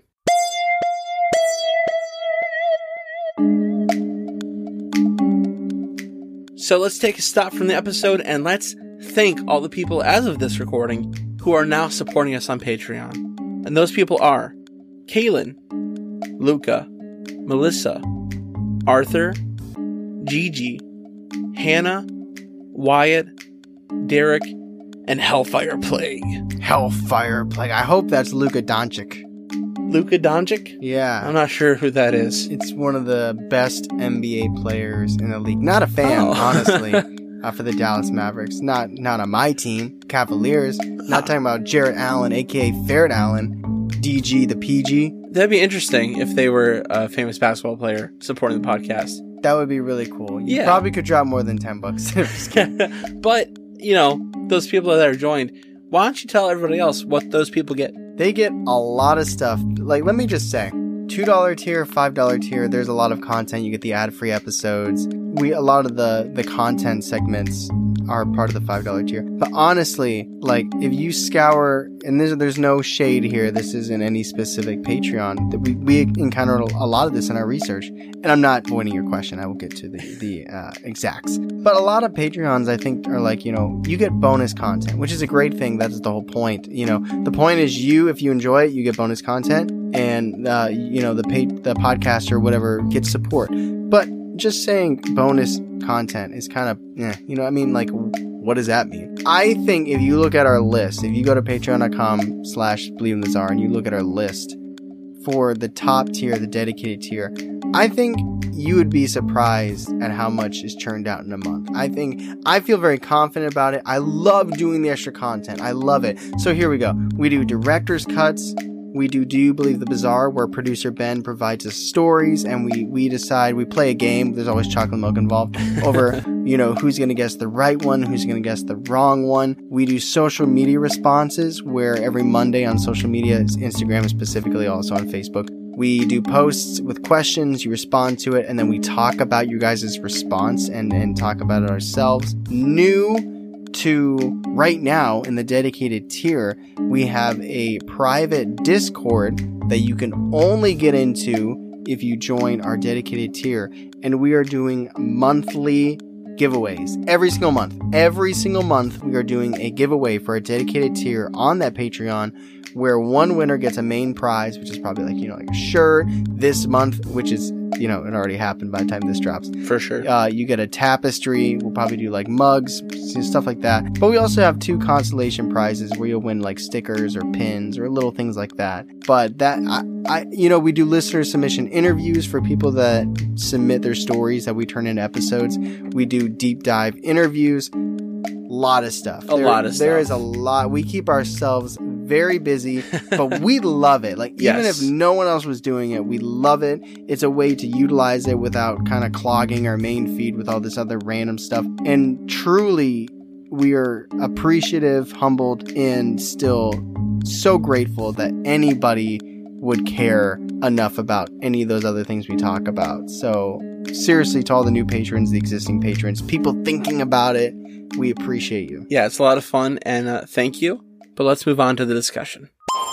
So let's take a stop from the episode and let's thank all the people as of this recording who are now supporting us on Patreon. And those people are Kaylin, Luca, Melissa, Arthur, Gigi, Hannah, Wyatt, Derek, and Hellfire Plague. Hellfire Plague. I hope that's Luka Doncic. Luka Doncic? Yeah. I'm not sure who that is. It's one of the best N B A players in the league. Not a fan, Oh. honestly, uh, for the Dallas Mavericks. Not not on my team, Cavaliers. Not talking about Jarrett Allen, a k a. Ferret Allen, D G the P G. That'd be interesting if they were a famous basketball player supporting the podcast. That would be really cool. You Yeah. probably could drop more than ten bucks. Just kidding. But, you know, those people that are joined, why don't you tell everybody else what those people get? They get a lot of stuff. Like, let me just say, two dollar tier, five dollar tier, there's a lot of content. You get the ad-free episodes. We A lot of the, the content segments are part of the five dollar tier. But honestly, like, if you scour, and there's, there's no shade here, this isn't any specific Patreon, that we, we encountered a lot of this in our research. And I'm not avoiding your question. I will get to the, the uh, exacts. But a lot of Patreons, I think, are like, you know, you get bonus content, which is a great thing. That's the whole point. You know, the point is you, if you enjoy it, you get bonus content. And, uh, you know, the pa- the podcast or whatever gets support. But just saying bonus content is kind of, eh, you know, I mean, like, what does that mean? I think if you look at our list, if you go to patreon.com slash believe in the czar and you look at our list for the top tier, the dedicated tier, I think you would be surprised at how much is churned out in a month. I think I feel very confident about it. I love doing the extra content. I love it. So here we go. We do director's cuts. We do Do You Believe the Bizarre, where producer Ben provides us stories and we, we decide, we play a game. There's always chocolate milk involved over, you know, who's going to guess the right one, who's going to guess the wrong one. We do social media responses, where every Monday on social media, Instagram specifically, also on Facebook, we do posts with questions, you respond to it, and then we talk about you guys' response and, and talk about it ourselves. New to right now in the dedicated tier, we have a private Discord that you can only get into if you join our dedicated tier, and we are doing monthly giveaways every single month. Every single month we are doing a giveaway for a dedicated tier on that Patreon, where one winner gets a main prize, which is probably like, you know, like a shirt. This month, which is, you know, it already happened by the time this drops. For sure. Uh, you get a tapestry. We'll probably do like mugs, stuff like that. But we also have two consolation prizes where you'll win like stickers or pins or little things like that. But that, I, I you know, we do listener submission interviews for people that submit their stories that we turn into episodes. We do deep dive interviews. Lot of stuff. A there, lot of stuff. There is a lot. We keep ourselves very busy, but we love it. Like, even Yes. if no one else was doing it, we love it. It's a way to utilize it without kind of clogging our main feed with all this other random stuff. And truly, we are appreciative, humbled, and still so grateful that anybody would care enough about any of those other things we talk about. So seriously, to all the new patrons, the existing patrons, people thinking about it, we appreciate you. Yeah, it's a lot of fun, and uh, thank you. But let's move on to the discussion.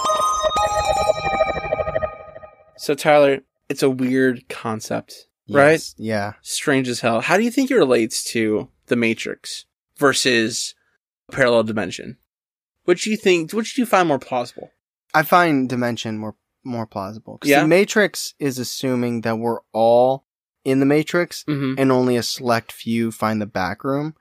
So, Tyler, it's a weird concept, right? Yes. Yeah. Strange as hell. How do you think it relates to The Matrix versus Parallel Dimension? Which do you think, which do you find more plausible? I find Dimension more more plausible. Because Yeah? the Matrix is assuming that we're all in the Matrix Mm-hmm. and only a select few find the back room.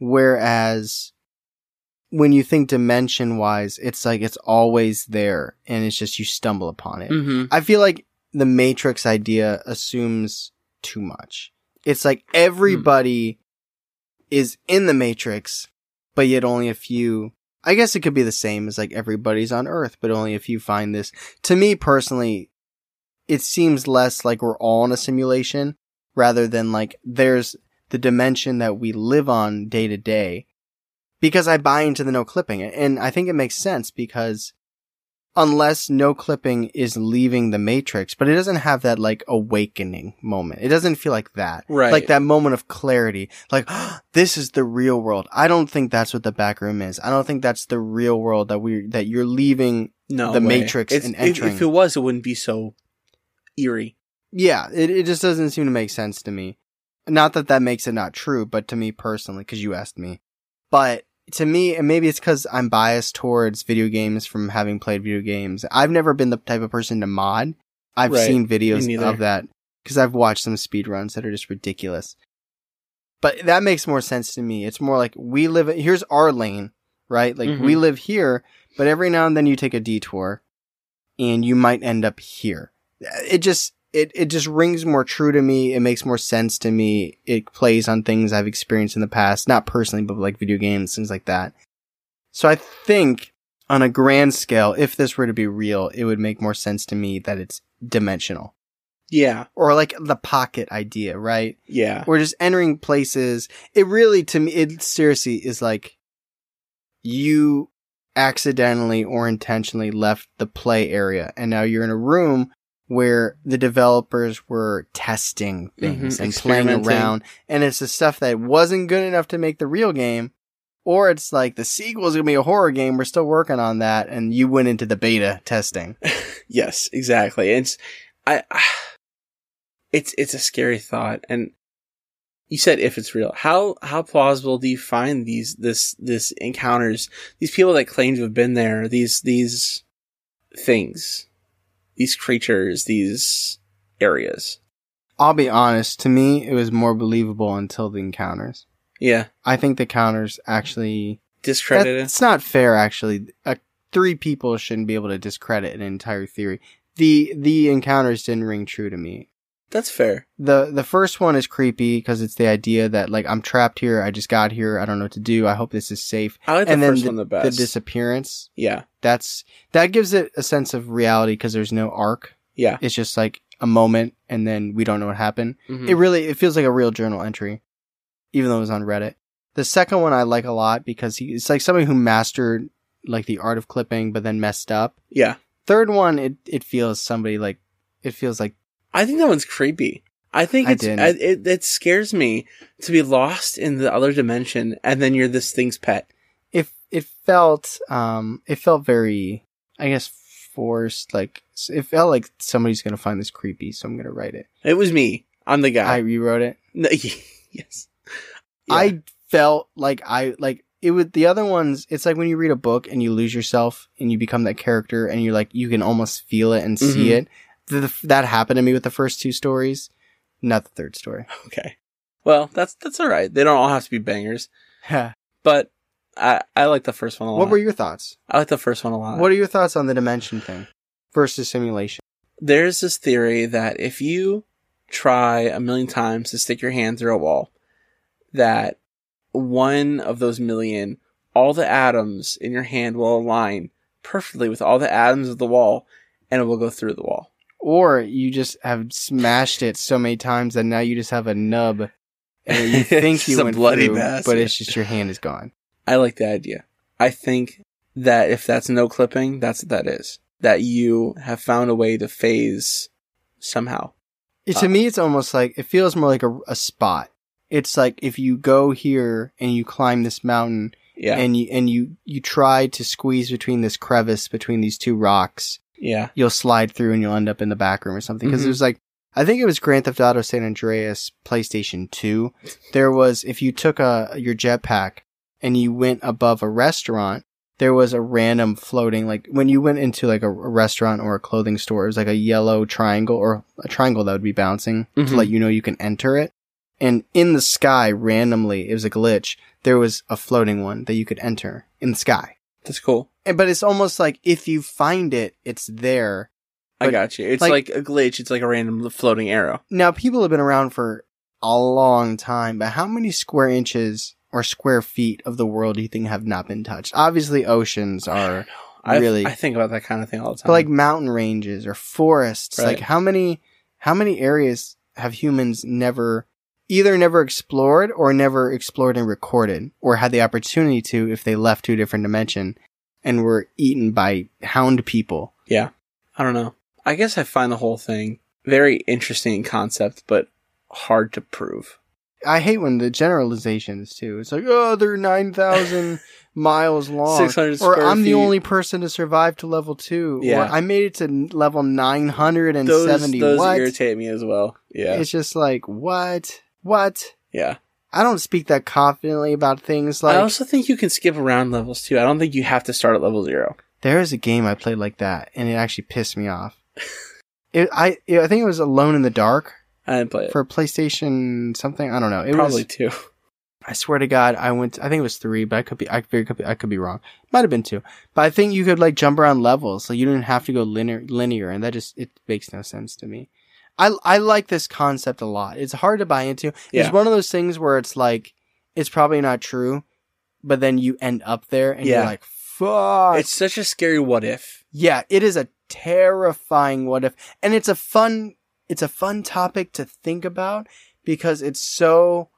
Whereas when you think dimension wise, it's like it's always there and it's just you stumble upon it. Mm-hmm. I feel like the Matrix idea assumes too much. It's like everybody mm. is in the Matrix, but yet only a few. I guess it could be the same as like everybody's on Earth, but only a few find this. To me personally, it seems less like we're all in a simulation rather than like there's the dimension that we live on day to day, because I buy into the no clipping. And I think it makes sense because unless no clipping is leaving the Matrix, but it doesn't have that like awakening moment. It doesn't feel like that. Right. Like that moment of clarity. Like, oh, this is the real world. I don't think that's what the back room is. I don't think that's the real world that we that you're leaving No the way. Matrix It's, and if, entering. if it was, it wouldn't be so eerie. Yeah, it, it just doesn't seem to make sense to me. Not that that makes it not true, but to me personally, because you asked me. But to me, and maybe it's because I'm biased towards video games from having played video games. I've never been the type of person to mod. I've Right. seen Me videos neither. of that because I've watched some speedruns that are just ridiculous. But that makes more sense to me. It's more like we live, here's our lane, right? Like Mhm. we live here, but every now and then you take a detour and you might end up here. It just, It it just rings more true to me. It makes more sense to me. It plays on things I've experienced in the past, not personally, but like video games, things like that. So I think on a grand scale, if this were to be real, it would make more sense to me that it's dimensional. Yeah. Or like the pocket idea, right? Yeah. We're just entering places. It really, to me, it seriously is like you accidentally or intentionally left the play area and now you're in a room where the developers were testing things Mhm, and playing experimenting. around. And it's the stuff that wasn't good enough to make the real game. Or it's like the sequel is going to be a horror game. We're still working on that. And you went into the beta testing. Yes, exactly. It's, I, I, it's, it's a scary thought. And you said if it's real, how, how plausible do you find these, this, this encounters, these people that claim to have been there, these, these things? These creatures, these areas. I'll be honest. To me, it was more believable until the encounters. Yeah. I think the encounters actually discredited. It's not fair, actually. Uh, three people shouldn't be able to discredit an entire theory. The the encounters didn't ring true to me. That's fair. The the first one is creepy because it's the idea that, like, I'm trapped here, I just got here, I don't know what to do, I hope this is safe. I like and the then first the, one the best. The disappearance. Yeah. That's that gives it a sense of reality because there's no arc. Yeah. It's just like a moment and then we don't know what happened. Mm-hmm. It really it feels like a real journal entry, even though it was on Reddit. The second one I like a lot because he, it's like somebody who mastered like the art of clipping but then messed up. Yeah. Third one, it it feels somebody like it feels like I think that one's creepy. I think I it's didn't. I, it it scares me to be lost in the other dimension and then you're this thing's pet. it it felt um it felt very, I guess, forced. Like it felt like somebody's gonna find this creepy, so I'm gonna write it. It was me. I'm the guy. I rewrote it. No, yes. Yeah. I felt like I like it would the other ones. It's like when you read a book and you lose yourself and you become that character and you're like you can almost feel it and see Mhm. it. The, the, that happened to me with the first two stories, not the third story. Okay. Well, that's that's all right. They don't all have to be bangers, but I I like the first one a lot. What were your thoughts? I like the first one a lot. What are your thoughts on the dimension thing versus simulation? There's this theory that if you try a million times to stick your hand through a wall, that one of those million, all the atoms in your hand will align perfectly with all the atoms of the wall, and it will go through the wall. Or you just have smashed it so many times that now you just have a nub and you think It's you a went bloody through, mess, but yeah. it's just your hand is gone. I like the idea. I think that if that's no clipping, that's what that is. That you have found a way to phase somehow. It, to Uh, me, it's almost like, it feels more like a, a spot. It's like if you go here and you climb this mountain Yeah. and you, and you, you try to squeeze between this crevice between these two rocks, yeah. you'll slide through and you'll end up in the back room or something. Because Mhm. there's like, I think it was Grand Theft Auto San Andreas PlayStation two. There was, if you took a your jetpack and you went above a restaurant, there was a random floating, like when you went into like a, a restaurant or a clothing store, it was like a yellow triangle or a triangle that would be bouncing Mhm. to let you know you can enter it. And in the sky, randomly, it was a glitch. There was a floating one that you could enter in the sky. That's cool. And, but it's almost like if you find it, it's there. I But, got you. It's like- like, a glitch. It's like a random floating arrow. Now, people have been around for a long time, but how many square inches or square feet of the world do you think have not been touched? Obviously, oceans are, I, Really? I think about that kind of thing all the time. but like mountain ranges or forests. Right. Like how many, how many areas have humans never, either never explored or never explored and recorded, or had the opportunity to if they left to a different dimension and were eaten by hound people? yeah. I don't know. I guess I find the whole thing very interesting in concept, but hard to prove. I hate when the generalizations too. It's like, oh, they're nine thousand miles long. six hundred Or square I'm the feet. only person to survive to level two. Yeah. Or I made it to n- level nine hundred Those, seventy. those What? irritate me as well. Yeah. It's just like, what? What? yeah. I don't speak that confidently about things like, I also think you can skip around levels too. I don't think you have to start at level zero. there is a game I played like that and it actually pissed me off. it, I, it, I think it was Alone in the Dark I didn't play it. for PlayStation something. I don't know. It Probably was, two. I swear to God, I went. I think it was three, but I could be. I very could be. I could be wrong. Might have been two, but I think you could like jump around levels, so you didn't have to go linear. Linear, and that just it makes no sense to me. I I like this concept a lot. It's hard to buy into. Yeah. It's one of those things where it's like it's probably not true, but then you end up there and Yeah. you're like, "Fuck!" It's such a scary what if. Yeah, it is a terrifying what if, and it's a fun. It's a fun topic to think about because it's so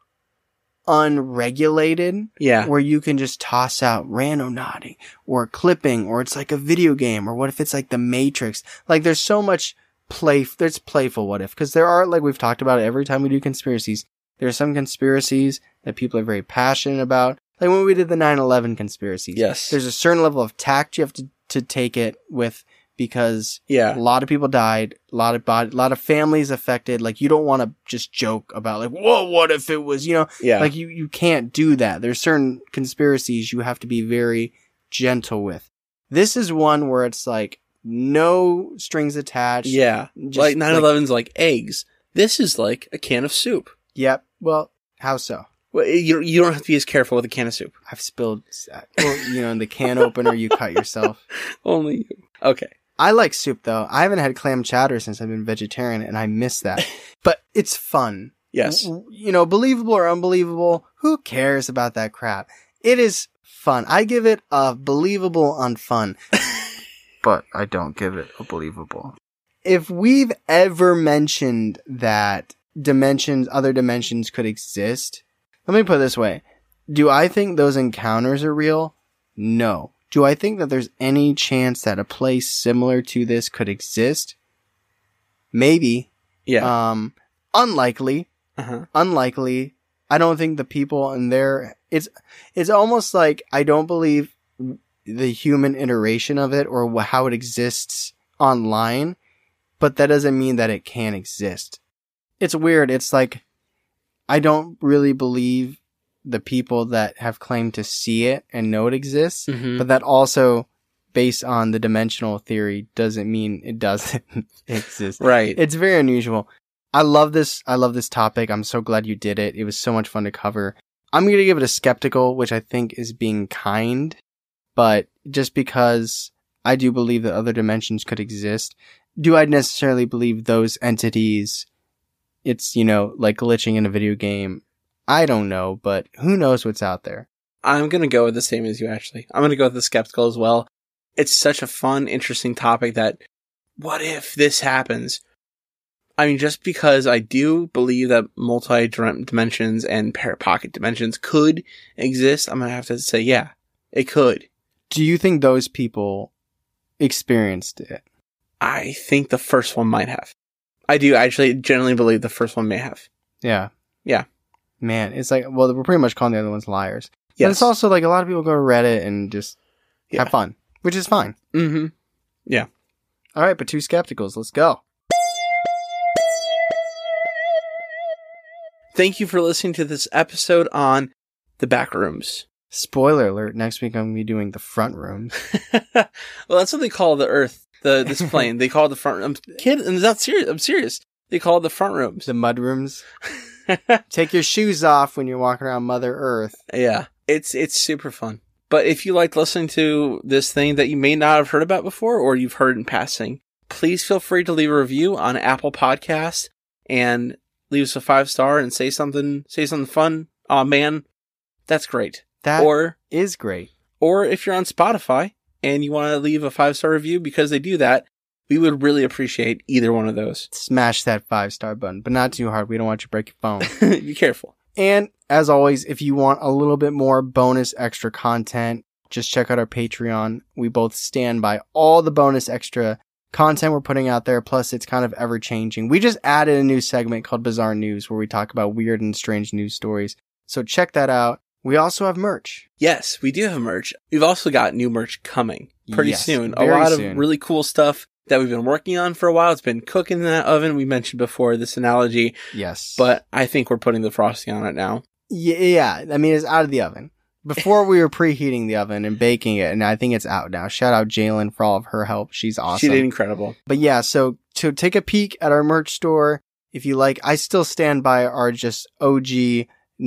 unregulated. Yeah. Where you can just toss out random nodding or clipping, or it's like a video game, or what if it's like the Matrix? Like there's so much play, there's playful what if, because there are, like we've talked about every time we do conspiracies, there are some conspiracies that people are very passionate about. Like when we did the nine eleven conspiracies. Yes. There's a certain level of tact you have to, to take it with because Yeah. a lot of people died, a lot of body, a lot of families affected. Like you don't want to just joke about like, whoa, what if it was, you know, Yeah. like you, you can't do that. There's certain conspiracies you have to be very gentle with. This is one where it's like no strings attached. yeah. Just like nine eleven's like eggs. This is like a can of soup. Yep. Well, how so? Well, you you don't have to be as careful with a can of soup. I've spilled, well, you know, in the can opener you cut yourself. Only you. Okay. I like soup though. I haven't had clam chowder since I've been vegetarian, and I miss that. But it's fun. Yes. You know, believable or unbelievable, who cares about that crap? It is fun. I give it a believable on fun. But I don't give it a believable. If we've ever mentioned that dimensions, other dimensions could exist, let me put it this way. Do I think those encounters are real? No. Do I think that there's any chance that a place similar to this could exist? Maybe. Yeah. Um, unlikely. Uh-huh. Unlikely. I don't think the people in there, it's, it's almost like I don't believe the human iteration of it or wh- how it exists online, but that doesn't mean that it can't exist. It's weird. It's like, I don't really believe the people that have claimed to see it and know it exists, Mm-hmm. but that also, based on the dimensional theory, doesn't mean it doesn't exist. Right. It's very unusual. I love this. I love this topic. I'm so glad you did it. It was so much fun to cover. I'm going to give it a skeptical, which I think is being kind, but just because I do believe that other dimensions could exist, do I necessarily believe those entities, it's, you know, like glitching in a video game? I don't know, but who knows what's out there? I'm going to go with the same as you, actually. I'm going to go with the skeptical as well. It's such a fun, interesting topic that, what if this happens? I mean, just because I do believe that multi-dimensions and pocket dimensions could exist, I'm going to have to say, yeah, it could. Do you think those people experienced it? I think the first one might have. I do actually generally believe the first one may have. Yeah. Yeah. Man, it's like, well, we're pretty much calling the other ones liars. Yes. But it's also like a lot of people go to Reddit and just Yeah. have fun, which is fine. Mm-hmm. Yeah. All right, but two skepticals. Let's go. Thank you for listening to this episode on the back rooms. Spoiler alert, next week I'm going to be doing the front rooms. Well, that's what they call the Earth, the this plane. They call it the front. I'm kidding. I'm not serious. I'm serious. They call it the front rooms. The mud rooms. Take your shoes off when you're walking around Mother Earth. Yeah, it's it's super fun. But if you like listening to this thing that you may not have heard about before, or you've heard in passing, please feel free to leave a review on Apple Podcasts and leave us a five star and say something. Say something fun. Aw, man, that's great. That or is great. or if you're on Spotify and you want to leave a five star review, because they do that, we would really appreciate either one of those. Smash that five star button, but not too hard. We don't want you to break your phone. Be careful. And as always, if you want a little bit more bonus extra content, just check out our Patreon. We both stand by all the bonus extra content we're putting out there. Plus, it's kind of ever changing. We just added a new segment called Bizarre News where we talk about weird and strange news stories. So check that out. We also have merch. Yes, we do have merch. We've also got new merch coming pretty Yes, soon. A very lot soon. of really cool stuff that we've been working on for a while. It's been cooking in that oven. We mentioned before this analogy, Yes. but I think we're putting the frosting on it now. Yeah, yeah. I mean, it's out of the oven. Before we were preheating the oven and baking it, and I think it's out now. Shout out Jalen for all of her help. She's awesome. She did incredible. But yeah, so to take a peek at our merch store, if you like, I still stand by our just O G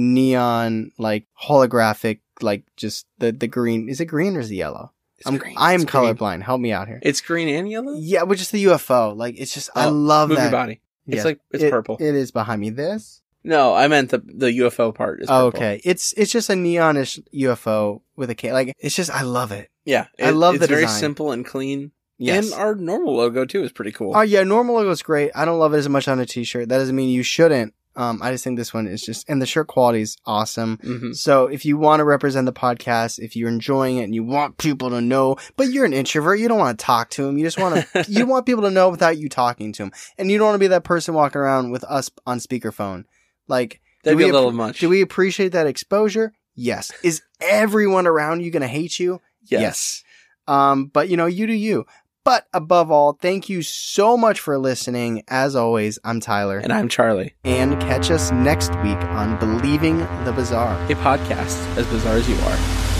neon, like holographic, like just the, the green. Is it green or is it yellow? It's I'm, green. I'm It's green. colorblind. Help me out here. It's green and yellow? Yeah, but just the U F O. Like, it's just, I Oh, love Move that. your body. It's Yeah. like, it's It- purple. It is behind me. This? No, I meant the the U F O part is Oh, purple. okay. It's, it's just a neonish U F O with a K. Like, it's just, I love it. Yeah. I it- love it's the very design. simple and clean. Yes. And our normal logo too is pretty cool. Oh yeah, normal logo is great. I don't love it as much on a t-shirt. That doesn't mean you shouldn't. Um, I just think this one is just, and the shirt quality is awesome. hmm So if you want to represent the podcast, if you're enjoying it and you want people to know, but you're an introvert, you don't want to talk to them. You just want to, you want people to know without you talking to them. And you don't want to be that person walking around with us on speakerphone. Like, That'd do be we a little appre- much. Do we appreciate that exposure? Yes. Is everyone around you going to hate you? Yes. Um, but you know, you do you. But above all, thank you so much for listening. As always, I'm Tyler. And I'm Charlie. And catch us next week on Believing the Bizarre. A podcast as bizarre as you are.